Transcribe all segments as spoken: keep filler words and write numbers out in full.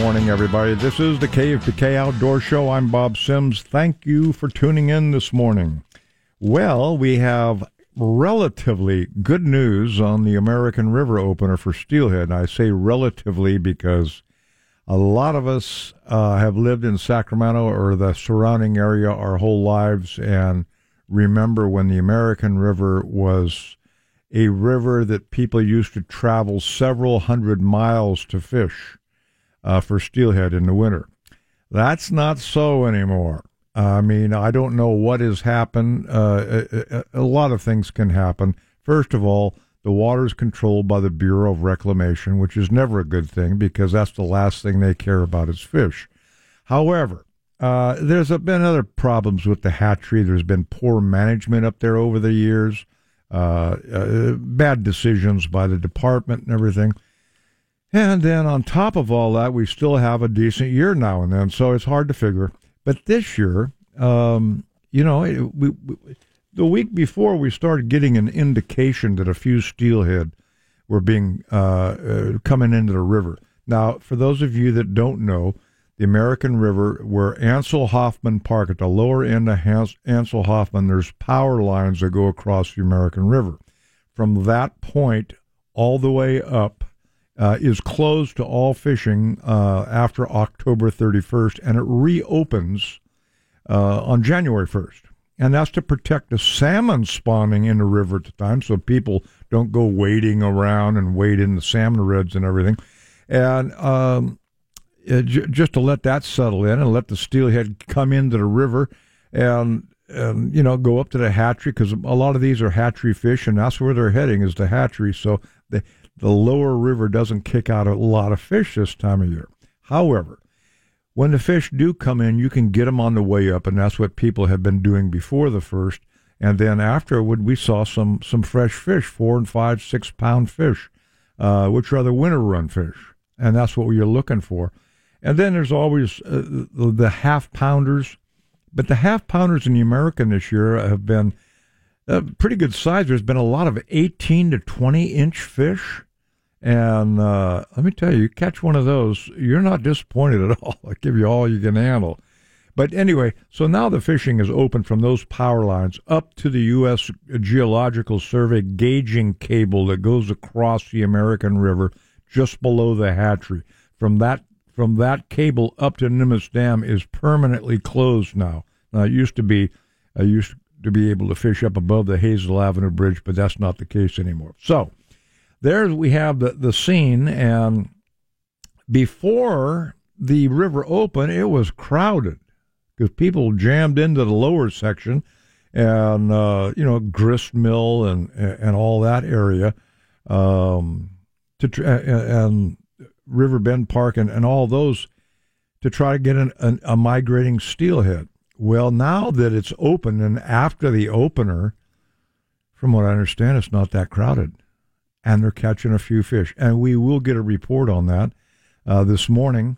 morning, everybody. This is the K F B K Outdoor Show. I'm Bob Sims. Thank you for tuning in this morning. Well, we have relatively good news on the American River opener for steelhead. And I say relatively because a lot of us uh, have lived in Sacramento or the surrounding area our whole lives and remember when the American River was a river that people used to travel several hundred miles to fish uh, for steelhead in the winter. That's not so anymore. I mean, I don't know what has happened. Uh, a, a lot of things can happen. First of all, the water is controlled by the Bureau of Reclamation, which is never a good thing because that's the last thing they care about is fish. However, uh, there's been other problems with the hatchery. There's been poor management up there over the years. Uh, uh, bad decisions by the department and everything. And then on top of all that, we still have a decent year now and then, so it's hard to figure. But this year, um, you know, it, we, we, the week before we started getting an indication that a few steelhead were being uh, uh, coming into the river. Now, for those of you that don't know, the American River, where Ansel Hoffman Park, at the lower end of Hans, Ansel Hoffman, there's power lines that go across the American River. From that point all the way up uh, is closed to all fishing uh, after October thirty-first, and it reopens uh, on January first. And that's to protect the salmon spawning in the river at the time, so people don't go wading around and wade in the salmon redds and everything. And um Uh, j- just to let that settle in and let the steelhead come into the river and, and you know, go up to the hatchery, because a lot of these are hatchery fish, and that's where they're heading is the hatchery. So the, the lower river doesn't kick out a lot of fish this time of year. However, when the fish do come in, you can get them on the way up, and that's what people have been doing before the first. And then afterward, we saw some, some fresh fish, four and five, six pound fish, uh, which are the winter run fish. And that's what you're looking for. And then there's always uh, the, the half-pounders. But the half-pounders in the American this year have been uh, pretty good size. There's been a lot of eighteen to twenty-inch fish. And uh, let me tell you, you catch one of those, you're not disappointed at all. I give you all you can handle. But anyway, so now the fishing is open from those power lines up to the U S Geological Survey gauging cable that goes across the American River just below the hatchery. From that From that cable up to Nimitz Dam is permanently closed now. Now, it used to be, I used to be able to fish up above the Hazel Avenue Bridge, but that's not the case anymore. So, there we have the, the scene, and before the river opened, it was crowded because people jammed into the lower section and, uh, you know, grist mill and, and all that area, um, to and Riverbend Park and, and all those to try to get an, an, a migrating steelhead. Well, now that it's open and after the opener, from what I understand, it's not that crowded. And they're catching a few fish. And we will get a report on that uh, this morning.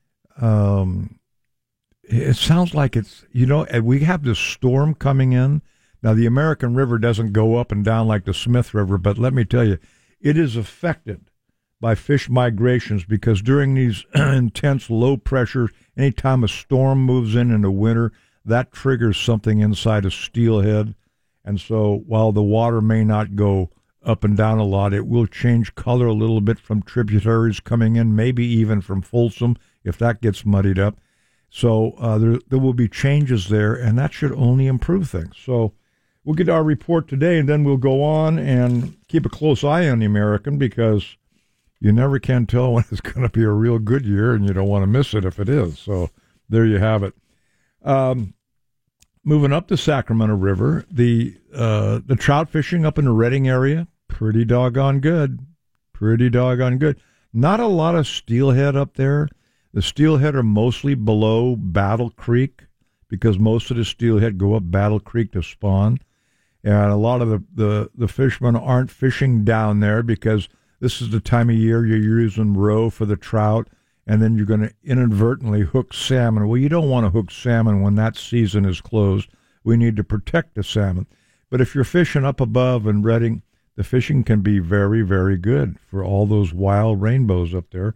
Um, it sounds like it's, you know, we have this storm coming in. Now, the American River doesn't go up and down like the Smith River, but let me tell you, it is affected by fish migrations, because during these intense low pressure, anytime a storm moves in in the winter, that triggers something inside a steelhead. And so while the water may not go up and down a lot, it will change color a little bit from tributaries coming in, maybe even from Folsom, if that gets muddied up. So uh, there, there will be changes there, and that should only improve things. So we'll get our report today, and then we'll go on and keep a close eye on the American, because you never can tell when it's going to be a real good year, and you don't want to miss it if it is. So there you have it. Um, moving up the Sacramento River, the uh, the trout fishing up in the Redding area, pretty doggone good. Pretty doggone good. Not a lot of steelhead up there. The steelhead are mostly below Battle Creek, because most of the steelhead go up Battle Creek to spawn. And a lot of the, the, the fishermen aren't fishing down there because this is the time of year you're using roe for the trout, and then you're going to inadvertently hook salmon. Well, you don't want to hook salmon when that season is closed. We need to protect the salmon. But if you're fishing up above in Redding, the fishing can be very, very good for all those wild rainbows up there.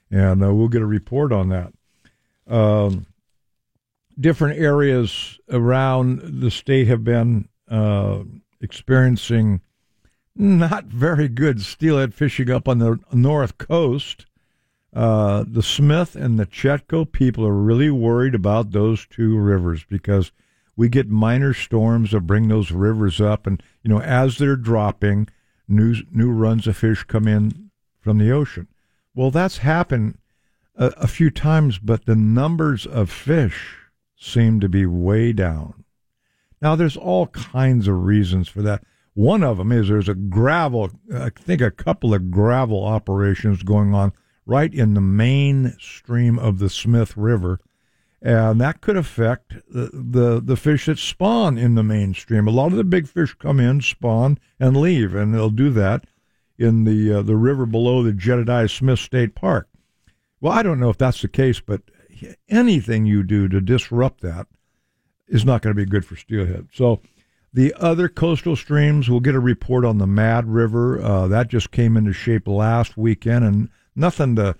and uh, we'll get a report on that. Um, different areas around the state have been uh, experiencing not very good steelhead fishing up on the north coast. Uh, the Smith and the Chetco, people are really worried about those two rivers because we get minor storms that bring those rivers up, and you know, as they're dropping, new new runs of fish come in from the ocean. Well, that's happened a, a few times, but the numbers of fish seem to be way down. Now, there's all kinds of reasons for that. One of them is there's a gravel, I think a couple of gravel operations going on right in the main stream of the Smith River, and that could affect the, the, the fish that spawn in the mainstream. A lot of the big fish come in, spawn, and leave, and they'll do that in the uh, the river below the Jedediah Smith State Park. Well, I don't know if that's the case, but anything you do to disrupt that is not going to be good for steelhead. So the other coastal streams, we'll get a report on the Mad River. Uh, that just came into shape last weekend, and nothing to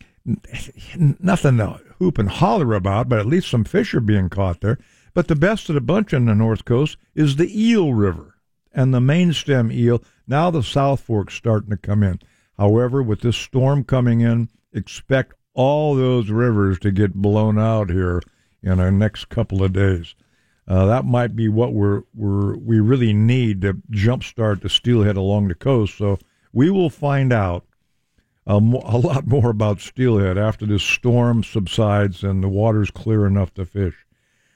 nothing to hoop and holler about, but at least some fish are being caught there. But the best of the bunch on the north coast is the Eel River and the main stem eel. Now the South Fork's starting to come in. However, with this storm coming in, expect all those rivers to get blown out here in our next couple of days. Uh, that might be what we're, we're we really need to jumpstart the steelhead along the coast. So we will find out a, mo- a lot more about steelhead after this storm subsides and the water's clear enough to fish.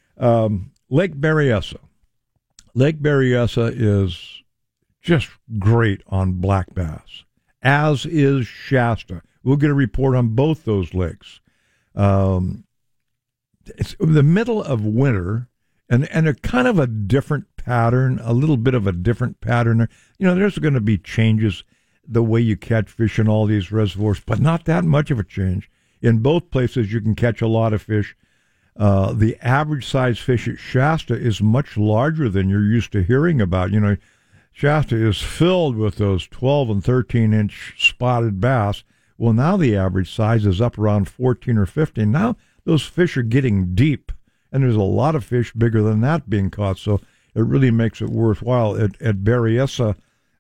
Um, Lake Berryessa. Lake Berryessa is just great on black bass, as is Shasta. We'll get a report on both those lakes. Um, it's the middle of winter, and, and a kind of a different pattern, a little bit of a different pattern. You know, there's going to be changes the way you catch fish in all these reservoirs, but not that much of a change. In both places, you can catch a lot of fish. Uh, the average size fish at Shasta is much larger than you're used to hearing about. You know, Shasta is filled with those twelve and thirteen inch spotted bass. Well, now the average size is up around fourteen or fifteen. Now those fish are getting deep, and there's a lot of fish bigger than that being caught. So it really makes it worthwhile. At, at Berryessa,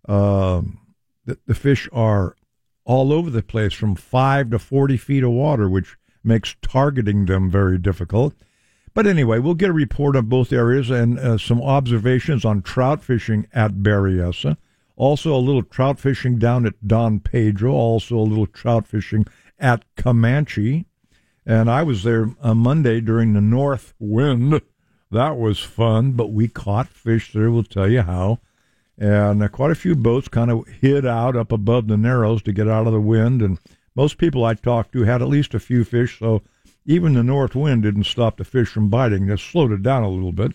uh, the, the fish are all over the place from five to forty feet of water, which makes targeting them very difficult. But anyway, we'll get a report on both areas and uh, some observations on trout fishing at Berryessa. Also a little trout fishing down at Don Pedro. Also a little trout fishing at Comanche. And I was there on Monday during the north wind. That was fun, but we caught fish there. We'll tell you how. And uh, quite a few boats kind of hid out up above the Narrows to get out of the wind. And most people I talked to had at least a few fish, so even the north wind didn't stop the fish from biting. Just slowed it down a little bit.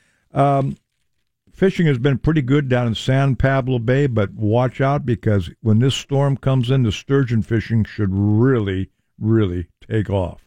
Um, fishing has been pretty good down in San Pablo Bay, but watch out because when this storm comes in, the sturgeon fishing should really, really take off.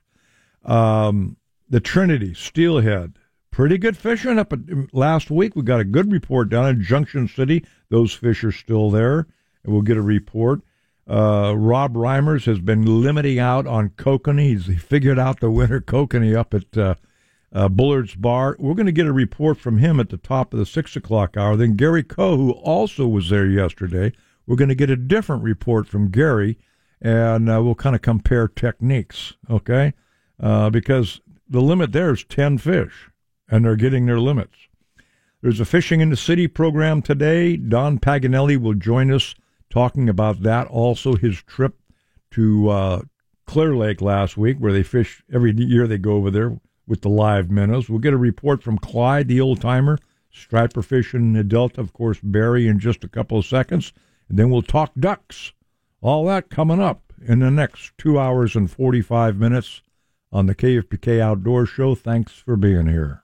Um, the Trinity, steelhead, pretty good fishing up at, last week. We got a good report down in Junction City. Those fish are still there, and we'll get a report. Uh, Rob Reimers has been limiting out on kokanee. He's he figured out the winter kokanee up at uh, uh, Bullard's Bar. We're going to get a report from him at the top of the six o'clock hour. Then Gary Coe, who also was there yesterday, we're going to get a different report from Gary, and uh, we'll kind of compare techniques, okay? Uh, because the limit there is ten fish, and they're getting their limits. There's a Fishing in the City program today. Don Paganelli will join us talking about that. Also, his trip to uh, Clear Lake last week, where they fish every year. They go over there with the live minnows. We'll get a report from Clyde, the old-timer, striper fishing in the Delta, of course, Barry, in just a couple of seconds. And then we'll talk ducks. All that coming up in the next two hours and forty-five minutes on the K F B K Outdoor Show. Thanks for being here.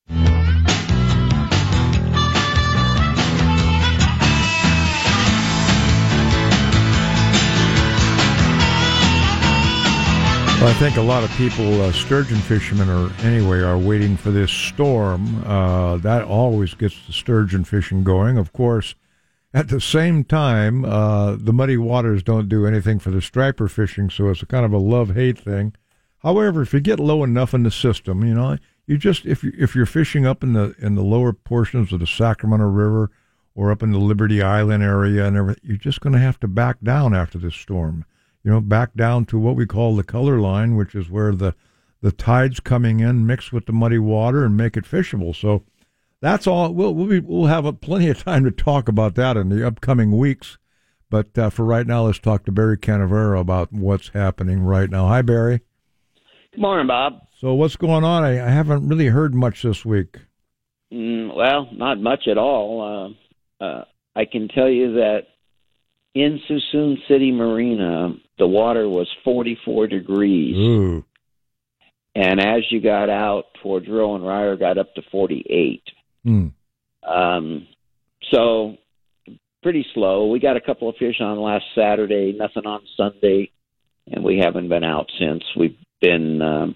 Well, I think a lot of people, uh, sturgeon fishermen or anyway, are waiting for this storm. Uh, that always gets the sturgeon fishing going. Of course, at the same time, uh, the muddy waters don't do anything for the striper fishing, so it's a kind of a love-hate thing. However, if you get low enough in the system, you know, you just if you if you're fishing up in the in the lower portions of the Sacramento River or up in the Liberty Island area and everything, you're just going to have to back down after this storm. You know, back down to what we call the color line, which is where the the tides coming in mix with the muddy water and make it fishable. So that's all. We'll we'll, be, we'll have a, plenty of time to talk about that in the upcoming weeks. But uh, for right now, let's talk to Barry Canavera about what's happening right now. Hi, Barry. Good morning, Bob. So what's going on? I, I haven't really heard much this week. Mm, well, not much at all. Uh, uh, I can tell you that in Suisun City Marina, the water was forty-four degrees. Ooh. And as you got out towards Rowan Ryer, got up to forty-eight. Hmm. Um, so pretty slow. We got a couple of fish on last Saturday, nothing on Sunday, and we haven't been out since. We've been um,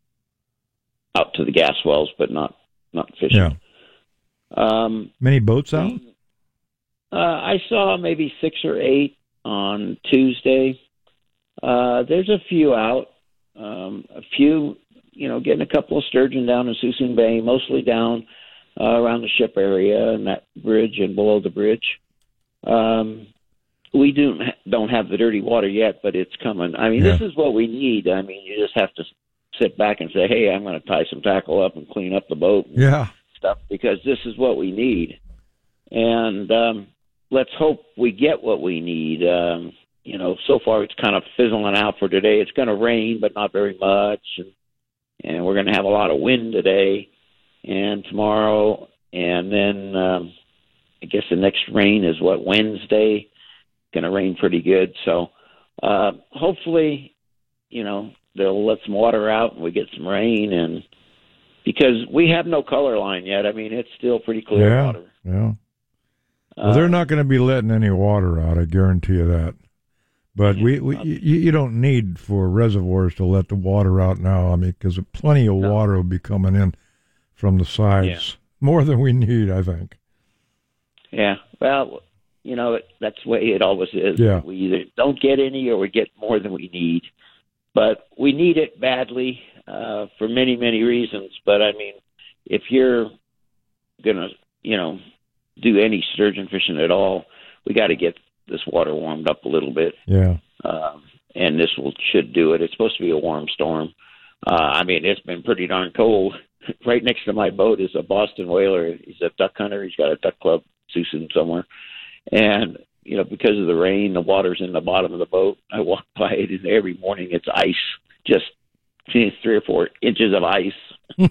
out to the gas wells, but not not fishing. Yeah. Um, Many boats out? Uh, I saw maybe six or eight on Tuesday. Uh, there's a few out. Um, a few, you know, getting a couple of sturgeon down in Suisun Bay, mostly down uh, around the ship area and that bridge and below the bridge. Um, we do, don't have the dirty water yet, but it's coming. I mean, Yeah. This is what we need. I mean, you just have to sit back and say, hey, I'm going to tie some tackle up and clean up the boat and Yeah. stuff, because this is what we need. And um, let's hope we get what we need. Um, you know, so far it's kind of fizzling out for today. It's going to rain, but not very much. And, and we're going to have a lot of wind today and tomorrow. And then um, I guess the next rain is, what, Wednesday? Going to rain pretty good. So uh, hopefully, you know, they'll let some water out and we get some rain. And because we have no color line yet. I mean, it's still pretty clear Yeah. water. Yeah. Well, they're not going to be letting any water out, I guarantee you that. But we, we you, you don't need for reservoirs to let the water out now. I mean, because plenty of No. water will be coming in from the sides. Yeah. More than we need, I think. Yeah. Well, you know, it, that's the way it always is. Yeah. We either don't get any or we get more than we need. But we need it badly uh, for many, many reasons. But, I mean, if you're going to, you know, do any sturgeon fishing at all, we got to get this water warmed up a little bit. Yeah. Um, and this will should do it. It's supposed to be a warm storm. Uh, I mean, it's been pretty darn cold. Right next to my boat is a Boston whaler. He's a duck hunter. He's got a duck club, Suisun somewhere. And, you know, because of the rain, the water's in the bottom of the boat. I walk by it, and every morning it's ice, just three or four inches of ice.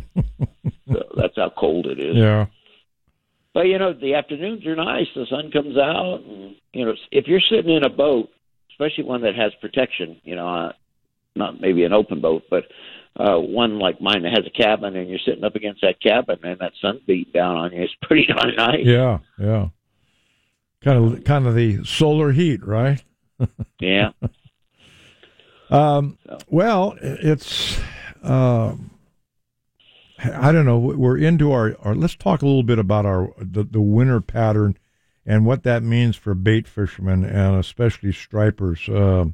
So that's how cold it is. Yeah. But, you know, the afternoons are nice. The sun comes out. And, you know, if you're sitting in a boat, especially one that has protection, you know, uh, not maybe an open boat, but uh, one like mine that has a cabin, and you're sitting up against that cabin and that sun beat down on you, it's pretty darn nice. Yeah. Yeah. Kind of, kind of the solar heat, right? Yeah. Um, So. well, it's, uh, I don't know. We're into our, our, let's talk a little bit about our, the, the winter pattern and what that means for bait fishermen and especially stripers. Uh,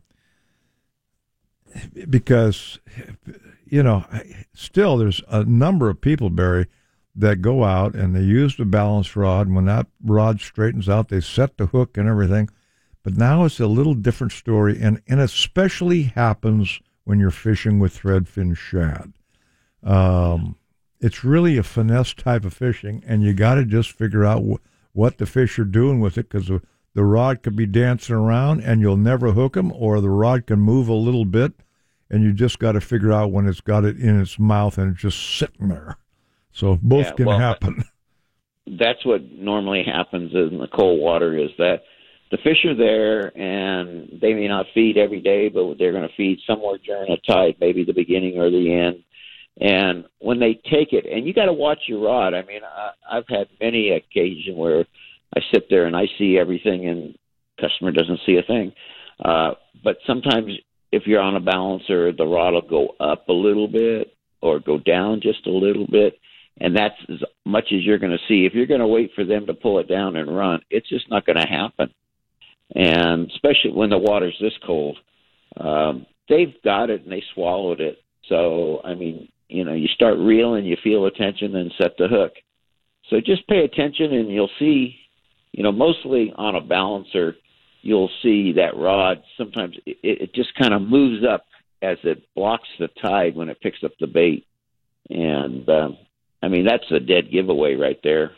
because, you know, still there's a number of people, Barry, that go out and they use the balance rod. And when that rod straightens out, they set the hook and everything. But now it's a little different story, and, and especially happens when you're fishing with threadfin shad. Um, it's really a finesse type of fishing, and you got to just figure out wh- what the fish are doing with it, because the, the rod could be dancing around and you'll never hook them, or the rod can move a little bit, and you just got to figure out when it's got it in its mouth and it's just sitting there. So both Yeah, can well, happen. That's what normally happens in the cold water, is that the fish are there, and they may not feed every day, but they're going to feed somewhere during a tide, maybe the beginning or the end. And when they take it, and you got to watch your rod. I mean, I, I've had many occasions where I sit there and I see everything, and customer doesn't see a thing. Uh, but sometimes if you're on a balancer, the rod will go up a little bit or go down just a little bit. And that's as much as you're going to see. If you're going to wait for them to pull it down and run, it's just not going to happen. And especially when the water's this cold, um, they've got it and they swallowed it. So, I mean, you know, you start reeling, you feel the tension, and set the hook. So just pay attention, and you'll see, you know, mostly on a balancer, you'll see that rod. Sometimes it, it just kind of moves up as it blocks the tide when it picks up the bait. And, um, I mean, that's a dead giveaway right there.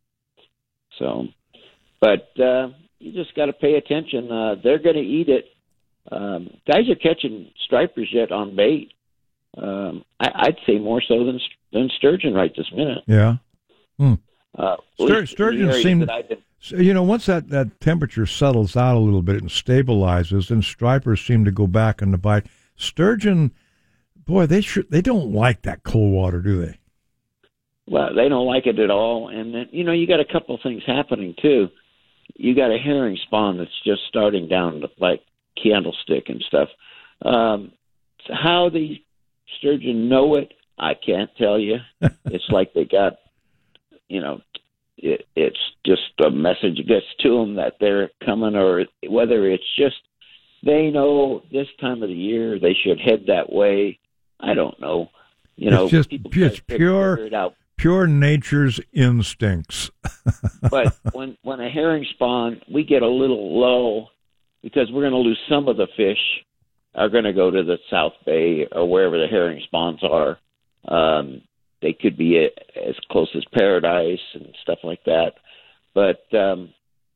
So, but uh, you just got to pay attention. Uh, they're going to eat it. Um, guys are catching stripers yet on bait. Um, I, I'd say more so than than sturgeon right this minute. Yeah. Hmm. Uh, Stur- sturgeon seem, been... you know, once that, that temperature settles out a little bit and stabilizes, then stripers seem to go back in the bite. Sturgeon, boy, they should, they don't like that cold water, do they? Well, they don't like it at all. And then, you know, you got a couple of things happening too. You got a herring spawn that's just starting down to like candlestick and stuff. Um, how the sturgeon know it, I can't tell you. It's like they got, you know, it, it's just a message that gets to them that they're coming, or whether it's just they know this time of the year they should head that way. I don't know. You know, it's just people it's pure, it out. pure nature's instincts. But when when a herring spawn, we get a little low because we're going to lose some of the fish. Are going to go to the South Bay or wherever the herring spawns are. Um, they could be a, as close as Paradise and stuff like that. But, um,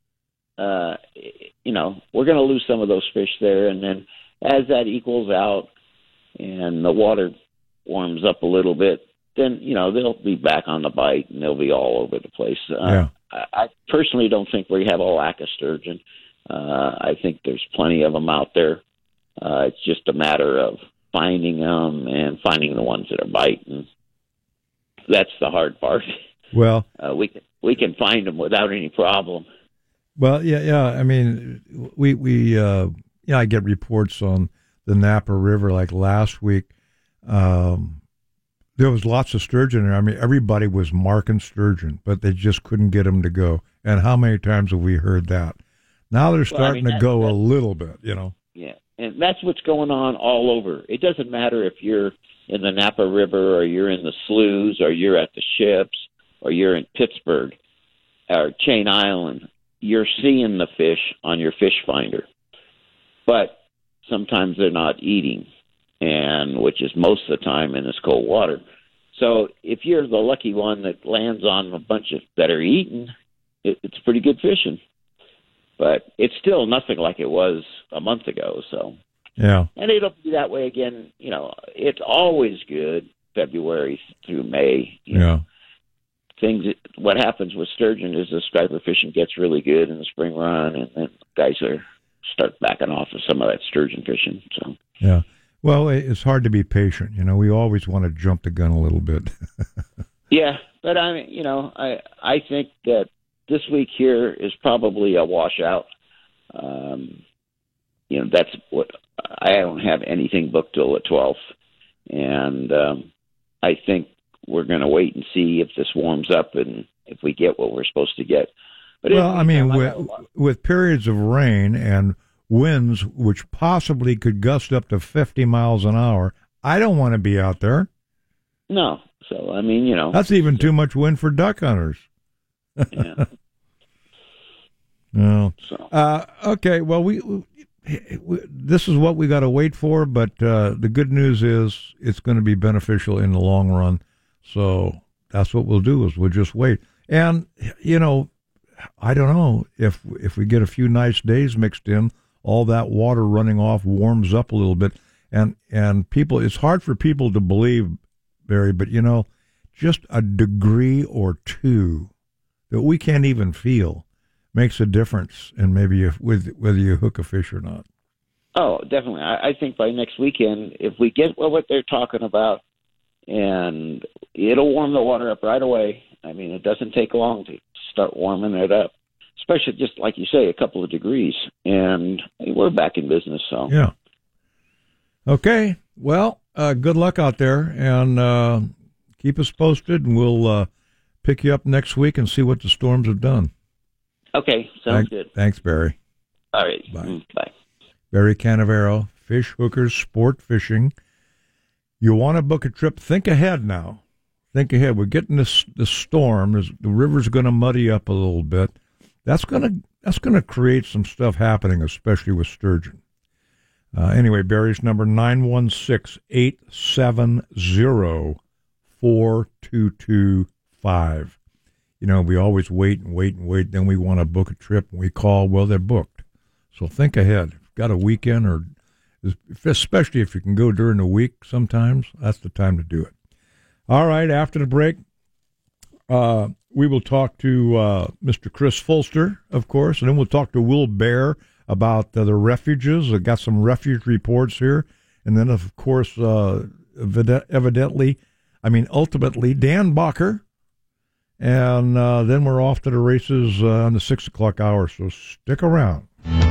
uh, you know, we're going to lose some of those fish there. And then as that equals out and the water warms up a little bit, then, you know, they'll be back on the bite and they'll be all over the place. Uh, yeah. I, I personally don't think we have a lack of sturgeon. Uh, I think there's plenty of them out there. Uh, it's just a matter of finding them and finding the ones that are biting. That's the hard part. Well, uh, we can we can find them without any problem. Well, yeah, yeah. I mean, we we uh, yeah. I get reports on the Napa River like last week. Um, there was lots of sturgeon there. I mean, everybody was marking sturgeon, but they just couldn't get them to go. And how many times have we heard that? Now they're starting well, I mean, to go a little bit, you know. Yeah. And that's what's going on all over. It doesn't matter if you're in the Napa River or you're in the sloughs or you're at the ships or you're in Pittsburgh or Chain Island. You're seeing the fish on your fish finder. But sometimes they're not eating, and which is most of the time in this cold water. So if you're the lucky one that lands on a bunch of that are eating, it, it's pretty good fishing. But it's still nothing like it was a month ago. So yeah, and it'll be that way again. You know, it's always good February through May. You yeah. know. Things. What happens with sturgeon is the striper fishing gets really good in the spring run, and then guys are start backing off of some of that sturgeon fishing. So yeah. Well, it's hard to be patient. You know, we always want to jump the gun a little bit. Yeah, but I mean, you know, I I think that this week here is probably a washout. Um, you know, that's what I don't have anything booked till the twelfth, and um, I think we're going to wait and see if this warms up and if we get what we're supposed to get. But well, I mean, with, with periods of rain and winds which possibly could gust up to fifty miles an hour, I don't want to be out there. No. So, I mean, you know. That's even too much wind for duck hunters. Yeah. No. So. Uh, okay. Well, we, we this is what we got to wait for, but uh, the good news is it's going to be beneficial in the long run. So that's what we'll do is we'll just wait. And you know, I don't know if if we get a few nice days mixed in, all that water running off warms up a little bit, and and people. It's hard for people to believe, Barry, but you know, just a degree or two that we can't even feel makes a difference in maybe if, with whether you hook a fish or not. Oh, definitely. I, I think by next weekend, if we get what they're talking about, and it'll warm the water up right away. I mean, it doesn't take long to start warming it up, especially just like you say, a couple of degrees, and we're back in business. So yeah. Okay. Well, uh, good luck out there, and uh, keep us posted, and we'll uh, pick you up next week and see what the storms have done. Okay, sounds Thank, good. Thanks, Barry. All right. Bye. Mm, bye. Barry Canavero, Fish Hookers Sport Fishing. You want to book a trip? Think ahead now. Think ahead. We're getting this this storm. The river's going to muddy up a little bit. That's going to that's going to create some stuff happening, especially with sturgeon. Uh, anyway, Barry's number nine one six, eight seven zero, four two two five. You know, we always wait and wait and wait. Then we want to book a trip, and we call. Well, they're booked. So think ahead. If you've got a weekend, or especially if you can go during the week sometimes, that's the time to do it. All right, after the break, uh, we will talk to uh, Mister Chris Fulster, of course, and then we'll talk to Will Bear about uh, the refuges. I've got some refuge reports here. And then, of course, uh, evidently, I mean, ultimately, Dan Bacher. And uh, then we're off to the races uh, on the six o'clock hour, so stick around.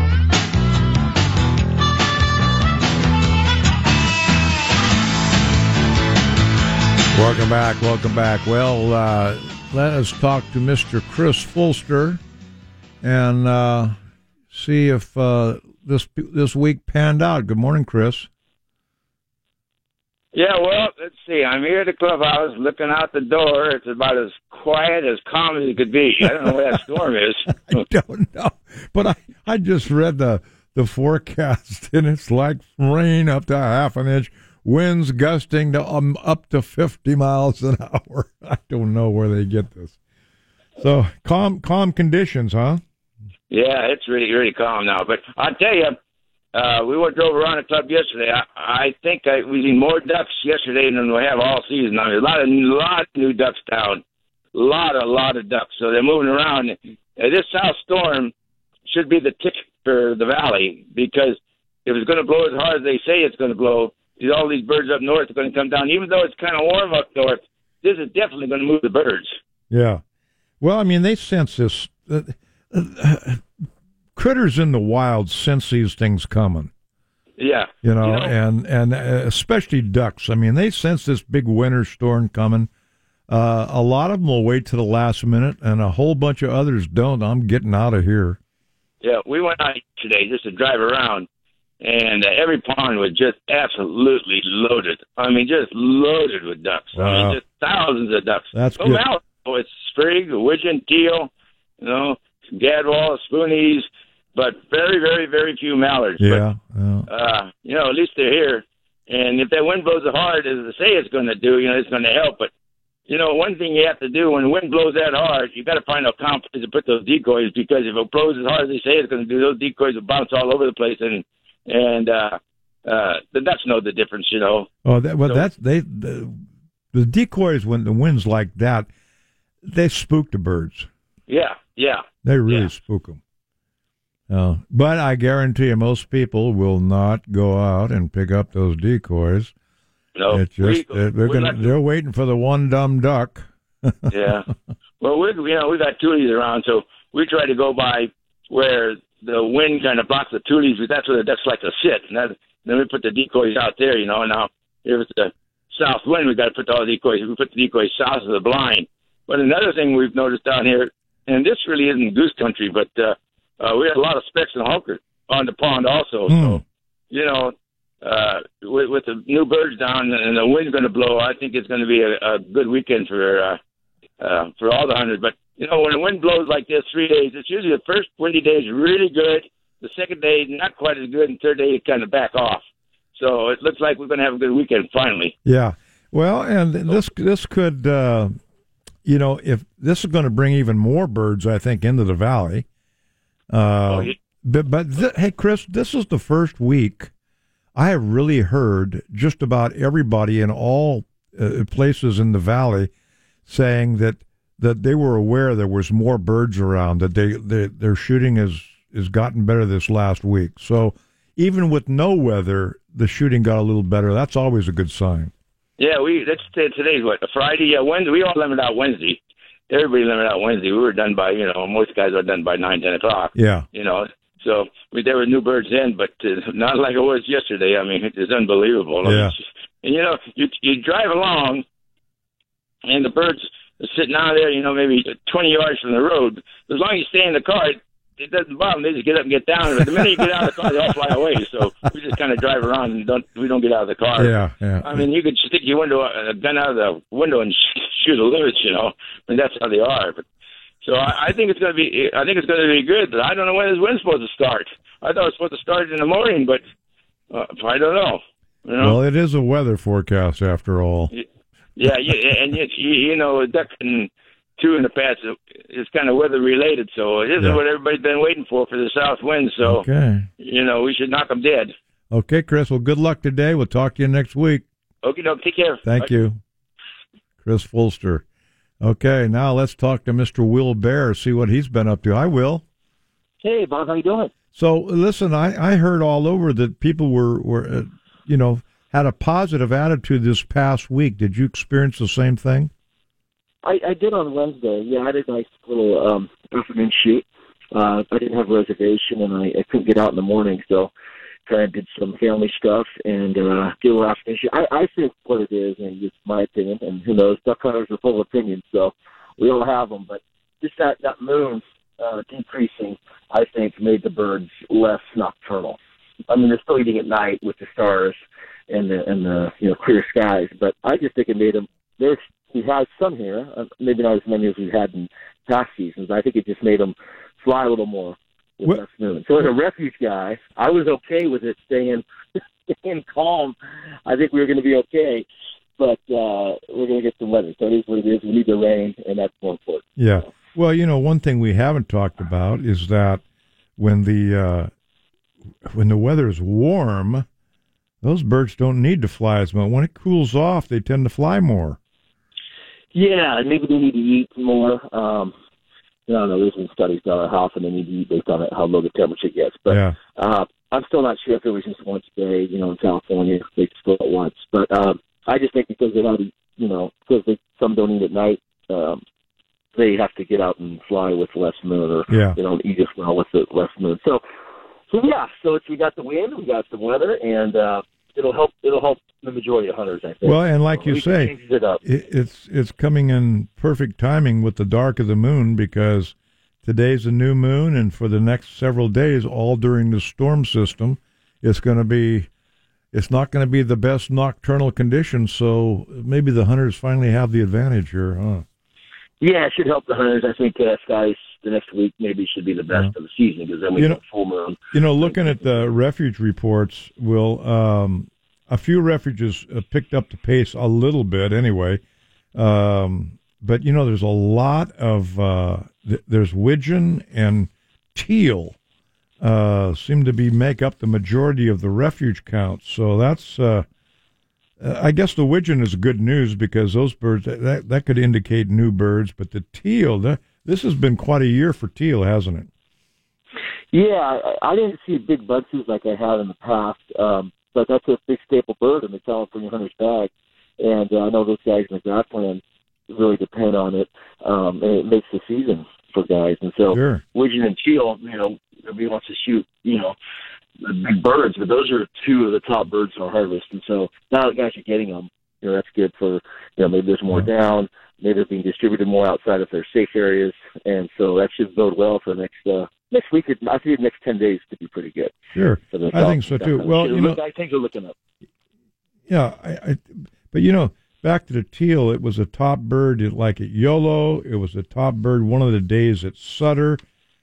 Welcome back, welcome back. Well, uh, let us talk to Mister Chris Fulster and uh, see if uh, this this week panned out. Good morning, Chris. Yeah, well, let's see. I'm here at the clubhouse looking out the door. It's about as quiet, as calm as it could be. I don't know where that storm is. I don't know. But I, I just read the, the forecast, and it's like rain up to a half an inch, winds gusting to um, up to fifty miles an hour. I don't know where they get this. So calm calm conditions, huh? Yeah, it's really, really calm now. But I'll tell you, Uh, we went drove around the club yesterday. I, I think I, we seen more ducks yesterday than we have all season. I mean, a lot of lot of new ducks down, a lot, a lot of ducks. So they're moving around. Uh, this south storm should be the ticket for the valley, because if it's going to blow as hard as they say it's going to blow, all these birds up north are going to come down. Even though it's kind of warm up north, this is definitely going to move the birds. Yeah. Well, I mean, they sense this. Uh, uh, critters in the wild sense these things coming. Yeah. You know, you know and, and uh, especially ducks. I mean, they sense this big winter storm coming. Uh, a lot of them will wait to the last minute, and a whole bunch of others don't. I'm getting out of here. Yeah, we went out today just to drive around, and uh, every pond was just absolutely loaded. I mean, just loaded with ducks. Wow. I mean, just thousands of ducks. That's oh, good. Now, oh, it's sprig, widgeon, teal, you know, gadwall, spoonies, but very, very, very few mallards. Yeah. But, yeah. uh, you know, at least they're here. And if that wind blows as hard as they say it's going to do, you know, it's going to help. But, you know, one thing you have to do when the wind blows that hard, you got to find a comp to put those decoys, because if it blows as hard as they say it's going to do, those decoys will bounce all over the place. And, and uh, uh, the ducks know the difference, you know. Oh, that, well, so, that's, they, the, the decoys, when the wind's like that, they spook the birds. Yeah, yeah. They really yeah. spook them. Uh, but I guarantee you, most people will not go out and pick up those decoys. No, it's just we, they're, they're gonna they're waiting for the one dumb duck. Yeah. Well, we you know we got tulies around, so we try to go by where the wind kind of blocks the tulies. That's where the ducks like to sit, and that, then we put the decoys out there. You know, now if it's the south wind, we got to put all the decoys. We put the decoys south of the blind. But another thing we've noticed down here, and this really isn't goose country, but uh, uh, we had a lot of specks and honkers on the pond also. Hmm. So, you know, uh, with, with the new birds down and the wind's going to blow, I think it's going to be a, a good weekend for uh, uh, for all the hunters. But, you know, when the wind blows like this three days, it's usually the first windy day is really good. The second day, not quite as good. And third day, it kind of back off. So it looks like we're going to have a good weekend finally. Yeah. Well, and this this could, uh, you know, if this is going to bring even more birds, I think, into the valley. Uh, oh, yeah. But, but th- hey, Chris, this is the first week I have really heard just about everybody in all uh, places in the valley saying that that they were aware there was more birds around, that they, they their shooting has has gotten better this last week. So even with no weather, the shooting got a little better. That's always a good sign. Yeah, we that's today's what, a Friday, yeah, Wednesday. We all lemmed out Wednesday. Everybody lemmed out Wednesday. We were done by, you know, most guys are done by nine, ten o'clock. Yeah, you know. So we, there were new birds in, but uh, not like it was yesterday. I mean, it's unbelievable. I yeah. mean, it's just, and you know, you you drive along, and the birds are sitting out there, you know, maybe twenty yards from the road. As long as you stay in the car, it, it doesn't bother them. They just get up and get down. But the minute you get out of the car, they all fly away. So we just kind of drive around and don't we don't get out of the car. Yeah, yeah. I mean, you could stick your window, a gun out of the window and shoot a livage, you know. I mean, that's how they are. But so I, I think it's going to be. I think it's going to be good. But I don't know when this wind's supposed to start. I thought it was supposed to start in the morning, but uh, I don't know. You know? Well, it is a weather forecast after all. Yeah, yeah, and you, you know, duck and two in the past is kind of weather related, so it isn't yeah. what everybody's been waiting for for the south wind. So, okay. you know, we should knock them dead. Okay, Chris. Well, good luck today. We'll talk to you next week. Okay, no, take care. Thank Bye. you, Chris Fulster. Okay, now let's talk to Mister Will Bear. See what he's been up to. Hi, Will. Hey, Bob. How you doing? So, listen, I, I heard all over that people were were, uh, you know. had a positive attitude this past week. Did you experience the same thing? I, I did on Wednesday. Yeah, I had a nice little um, afternoon shoot. Uh, I didn't have a reservation, and I, I couldn't get out in the morning, so kind of did some family stuff and uh, did a little afternoon shoot. I, I think what it is, and it's my opinion, and who knows, duck hunters are full of opinions, so we all have them, but just that, that moon uh, decreasing, I think, made the birds less nocturnal. I mean, they're still eating at night with the stars and the and the you know clear skies, but I just think it made them. There's we had some here, uh, maybe not as many as we've had in past seasons. I think it just made them fly a little more with what? less moon. So as a refuge guy, I was okay with it staying staying calm. I think we were going to be okay, but uh, we're going to get some weather. So it is what it is. We need the rain, and that's more important. Yeah. Well, you know, one thing we haven't talked about is that when the uh, when the weather is warm, those birds don't need to fly as much. When it cools off, they tend to fly more. Yeah, and maybe they need to eat more. Um, I don't know. There's been studies done on how often they need to eat based on how low the temperature gets. But yeah. uh, I'm still not sure if it was just once a day, you know, in California, they just go at once. But um, I just think because they don't eat, you know, because they, some don't eat at night, um, they have to get out and fly with less moon, or yeah. they don't eat as well with the less moon. So, so yeah. So it's, we got the wind, we got the weather, and uh, it'll help. It'll help the majority of hunters, I think. Well, and like you say, it up. It, it's it's coming in perfect timing with the dark of the moon, because today's a new moon, and for the next several days, all during the storm system, it's going to be. It's not going to be the best nocturnal conditions, so maybe the hunters finally have the advantage here, huh? Yeah, it should help the hunters. I think uh, skies the next week maybe should be the best yeah. of the season, because then we you get know, full moon. You know, looking at the refuge reports, Will, um, a few refuges uh, picked up the pace a little bit anyway. Um, but, you know, there's a lot of, uh, th- there's widgeon and teal uh, seem to be make up the majority of the refuge counts. So that's, uh, I guess the widgeon is good news, because those birds, that, that could indicate new birds. But the teal, that, this has been quite a year for teal, hasn't it? Yeah, I, I didn't see big bunches like I had in the past, um, but that's a big staple bird in the California hunter's bag. And uh, I know those guys in the grassland really depend on it, um, and it makes the season for guys. And so sure. widgeon and teal, you know, everybody wants to shoot, you know, big birds, but those are two of the top birds in our harvest. And so now the guys are getting them, you know, that's good for, you know, maybe there's more yeah. down, maybe they're being distributed more outside of their safe areas. And so that should bode well for the next, uh, next week. I think the next ten days could be pretty good. Sure. I think so too. Well, you know, I think they're looking up. Yeah. I, I, but you know, back to the teal, it was a top bird like at Yolo. It was a top bird one of the days at Sutter.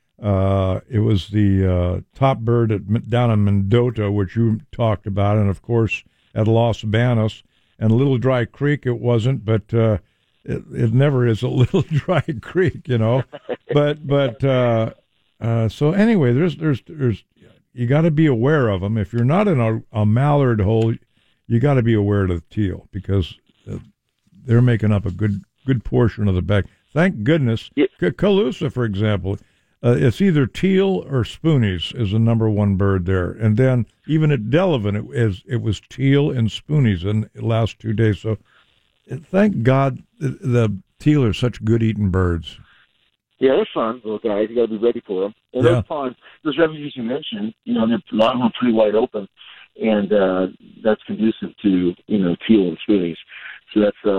Uh, it was the uh, top bird at, down in Mendota, which you talked about, and of course at Los Banos. And Little Dry Creek, it wasn't, but uh, it, it never is a Little Dry Creek, you know. but but uh, uh, so anyway, there's there's there's you got to be aware of them. If you're not in a, a mallard hole, you got to be aware of the teal, because uh, they're making up a good good portion of the bag. Thank goodness. Yeah. Calusa, for example. Uh, it's either teal or spoonies is the number one bird there. And then even at Delavan, it, is, it was teal and spoonies in the last two days. So uh, thank God the, the teal are such good-eating birds. Yeah, they're fun, little guys. You got to be ready for them. And yeah. those ponds, those refuges you mentioned, you know, they're, a lot of them are pretty wide open, and uh, that's conducive to, you know, teal and spoonies. So that's uh,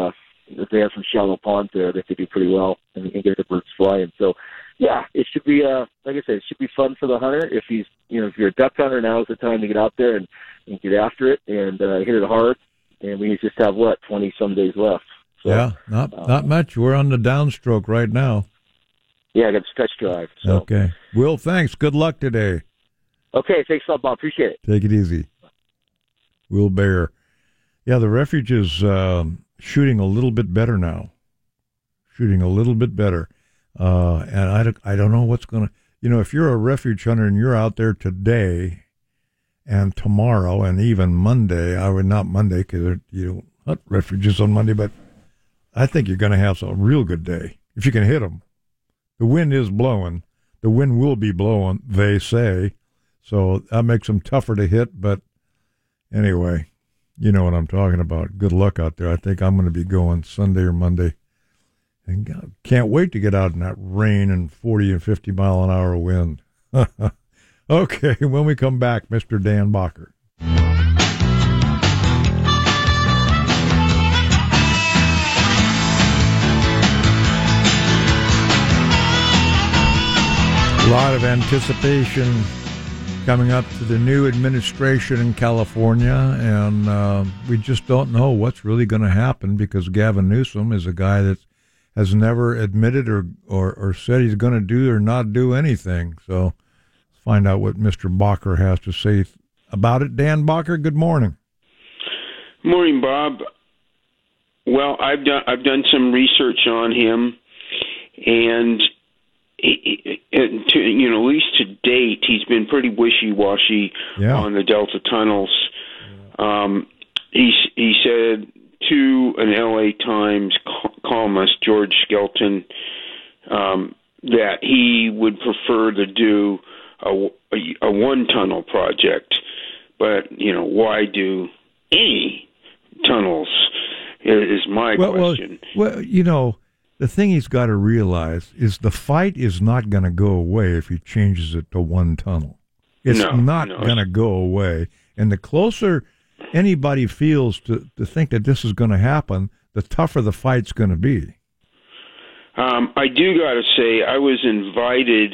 if they have some shallow ponds there, they could do pretty well and, and get the birds flying. So, yeah, it should be, uh, like I said, it should be fun for the hunter. If he's, you know, if you're a duck hunter, now is the time to get out there and, and get after it and uh, hit it hard. And we just have, what, twenty-some days left. So, yeah, not uh, not much. We're on the downstroke right now. Yeah, I got a stretch drive. So. Okay. Will, thanks. Good luck today. Okay, thanks a lot, Bob. Appreciate it. Take it easy. Will Bear. Yeah, the refuge is um, shooting a little bit better now. Shooting a little bit better. Uh, and I don't, I don't know what's going to, you know, if you're a refuge hunter and you're out there today and tomorrow and even Monday, I would not Monday because you don't hunt refuges on Monday, but I think you're going to have a real good day if you can hit them. The wind is blowing. The wind will be blowing, they say. So that makes them tougher to hit. But anyway, you know what I'm talking about. Good luck out there. I think I'm going to be going Sunday or Monday. And God, can't wait to get out in that rain and forty and fifty mile an hour wind. Okay, when we come back, Mister Dan Bacher. A lot of anticipation coming up to the new administration in California, and uh, we just don't know what's really going to happen because Gavin Newsom is a guy that has never admitted or, or, or said he's going to do or not do anything. So let's find out what Mister Bacher has to say about it. Dan Bacher, good morning. Morning, Bob. Well, I've done I've done some research on him, and He, to, you know, at least to date, he's been pretty wishy-washy yeah. on the Delta tunnels. Yeah. Um, he he said to an L A Times columnist, George Skelton, um, that he would prefer to do a, a, a one-tunnel project, but you know, why do any tunnels? Is my well, question. Well, well, you know. The thing he's got to realize is the fight is not going to go away if he changes it to one tunnel. It's no, not no. going to go away. And the closer anybody feels to, to think that this is going to happen, the tougher the fight's going to be. Um, I do got to say, I was invited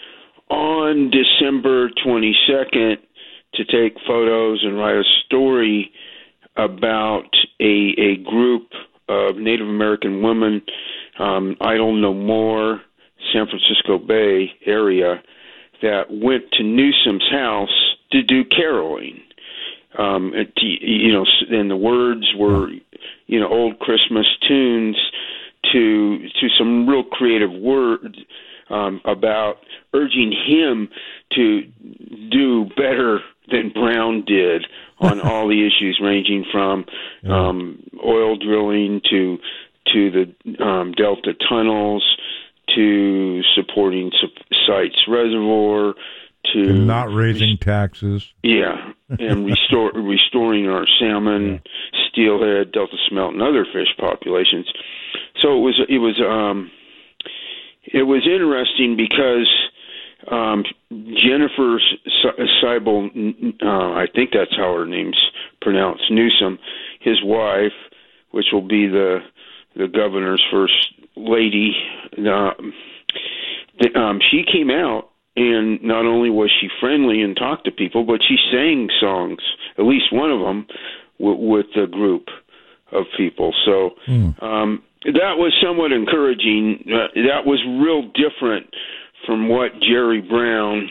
on December twenty-second to take photos and write a story about a, a group of Native American women, um, Idle No More, San Francisco Bay area, that went to Newsom's house to do caroling. Um, it, you know, and the words were, you know, old Christmas tunes to to some real creative words um, about urging him to do better than Brown did on all the issues ranging from um, oil drilling to to the um, Delta tunnels to supporting Sites Reservoir to and not raising taxes. Yeah, and restore, restoring our salmon, yeah. steelhead, Delta smelt, and other fish populations. So it was it was um, it was interesting because um, Jennifer Seibel, uh, I think that's how her name's pronounced, Newsom, his wife, which will be the the governor's first lady. Uh, the, um, she came out. And not only was she friendly and talked to people, but she sang songs, at least one of them, w- with a group of people. So mm. um, that was somewhat encouraging. Uh, that was real different from what Jerry Brown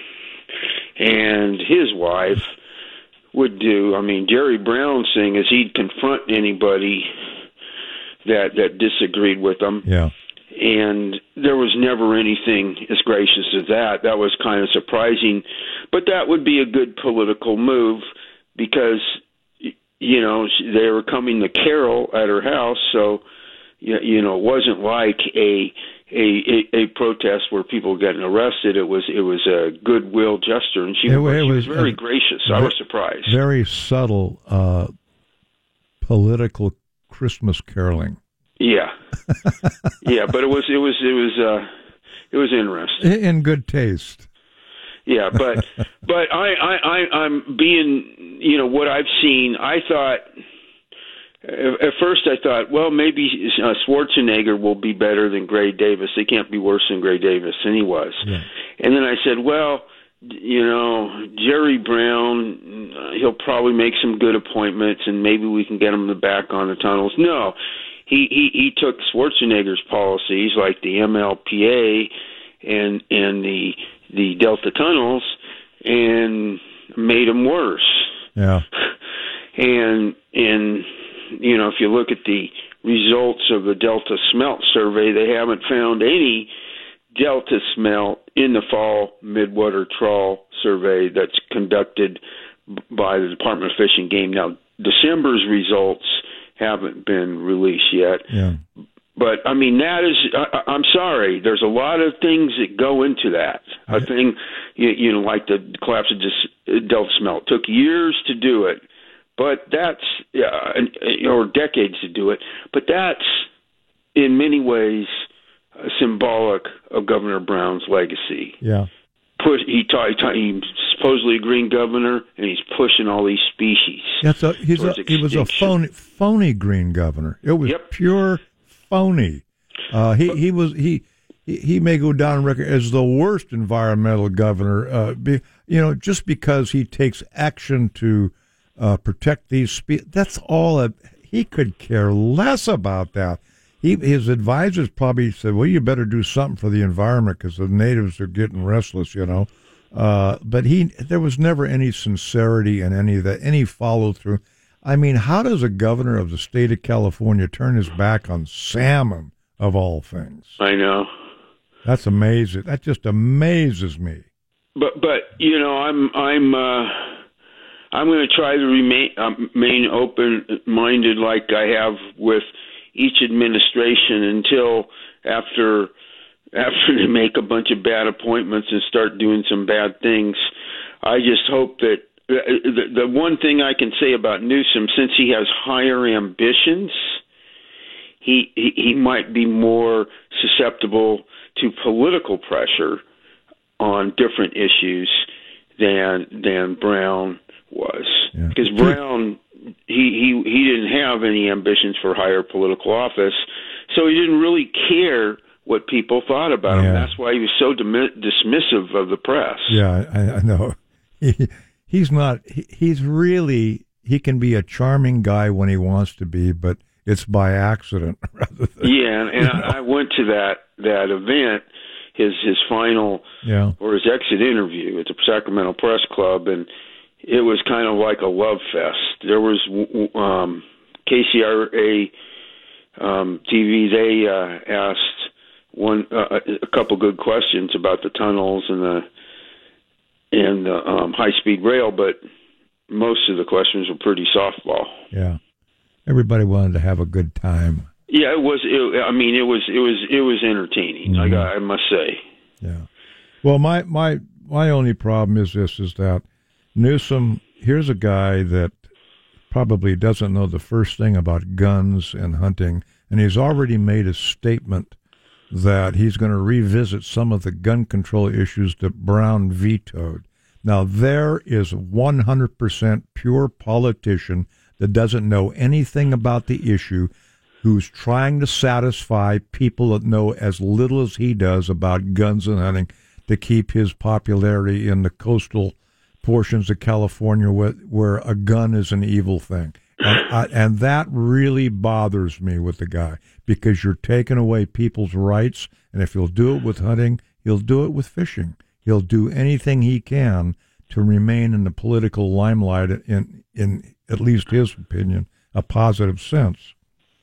and his wife would do. I mean, Jerry Brown's thing is he'd confront anybody that that disagreed with him. Yeah. And there was never anything as gracious as that. That was kind of surprising. But that would be a good political move because, you know, they were coming to carol at her house. So, you know, it wasn't like a a, a, a protest where people were getting arrested. It was it was a goodwill gesture. And she, it, was, it she was, was very uh, gracious. I was surprised. Very subtle uh, political Christmas caroling. Yeah, yeah, but it was it was it was uh, it was interesting. In good taste. Yeah, but but I, I I I'm being, you know, what I've seen. I thought at first I thought, well, maybe uh, Schwarzenegger will be better than Gray Davis. They can't be worse than Gray Davis, and he was. Yeah. And then I said, well, you know, Jerry Brown, uh, he'll probably make some good appointments, and maybe we can get him back on the tunnels. No, he he, he took Schwarzenegger's policies like the M L P A and and the the Delta tunnels and made them worse. Yeah. And and you know, if you look at the results of the Delta Smelt survey, they haven't found any Delta smelt in the fall midwater trawl survey that's conducted by the Department of Fish and Game. Now, December's results haven't been released yet. Yeah. But, I mean, that is, I, I'm sorry, there's a lot of things that go into that. A right. thing, you, you know, like the collapse of this Delta smelt. It took years to do it, but that's, uh, or decades to do it, but that's, in many ways, Uh, symbolic of Governor Brown's legacy. Yeah, Push. He taught. He taught he's supposedly a green governor, and he's pushing all these species. That's a, he's a, he was a phony, phony green governor. It was yep. pure phony. Uh, he he was he, he he may go down on record as the worst environmental governor. Uh, be, you know, just because he takes action to uh, protect these species. That's all. A, he could care less about that. He, his advisors probably said, well, you better do something for the environment because the natives are getting restless, you know. Uh, but he, there was never any sincerity in any of that, any follow-through. I mean, how does a governor of the state of California turn his back on salmon, of all things? I know. That's amazing. That just amazes me. But, but you know, I'm I'm uh, I'm going to try to remain, uh, remain open-minded like I have with each administration until after after they make a bunch of bad appointments and start doing some bad things. I just hope that the, the one thing I can say about Newsom, since he has higher ambitions, he, he he might be more susceptible to political pressure on different issues than than Brown was. Yeah. Because Brown, he, he he didn't have any ambitions for higher political office, so he didn't really care what people thought about him. Yeah. That's why he was so dim- dismissive of the press. Yeah, I, I know. He, he's not. He, he's really. He can be a charming guy when he wants to be, but it's by accident rather than. Yeah, and, and I, I went to that that event, his his final yeah. or his exit interview at the Sacramento Press Club, and it was kind of like a love fest. There was um, K C R A um, T V. They uh, asked one uh, a couple good questions about the tunnels and the and the um, high speed rail, but most of the questions were pretty softball. Yeah, everybody wanted to have a good time. Yeah, it was. It, I mean, it was. It was. It was entertaining. Mm-hmm. I, I must say. Yeah. Well, my my my only problem is this: is that Newsom, here's a guy that probably doesn't know the first thing about guns and hunting, and he's already made a statement that he's going to revisit some of the gun control issues that Brown vetoed. Now, there is a one hundred percent pure politician that doesn't know anything about the issue, who's trying to satisfy people that know as little as he does about guns and hunting to keep his popularity in the coastal portions of California where, where a gun is an evil thing. And, I, and that really bothers me with the guy, because you're taking away people's rights, and if he'll do it with hunting, he'll do it with fishing. He'll do anything he can to remain in the political limelight in, in at least his opinion, a positive sense.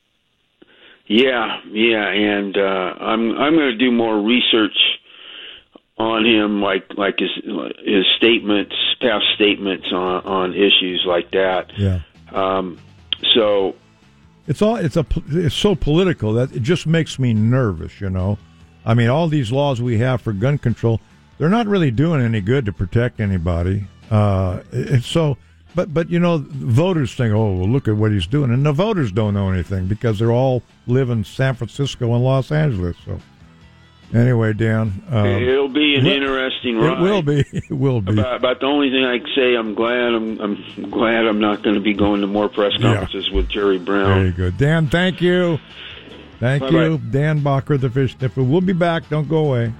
Yeah, yeah, and uh, I'm I'm going to do more research on him, like like his his statements, past statements on, on issues like that. Yeah. Um, so it's all it's a it's so political that it just makes me nervous. You know, I mean, all these laws we have for gun control, they're not really doing any good to protect anybody. Uh, it's so, but but you know, voters think, oh, well, look at what he's doing, and the voters don't know anything because they're all live in San Francisco and Los Angeles. So Anyway, Dan, um, it'll be an it, interesting ride. It will be. It will be. About, about the only thing I can say, I'm glad. I'm, I'm glad I'm not going to be going to more press conferences yeah. with Jerry Brown. Very good, Dan. Thank you. Thank Bye-bye. you, Dan Bacher, the Fish Sniffer. We'll be back. Don't go away.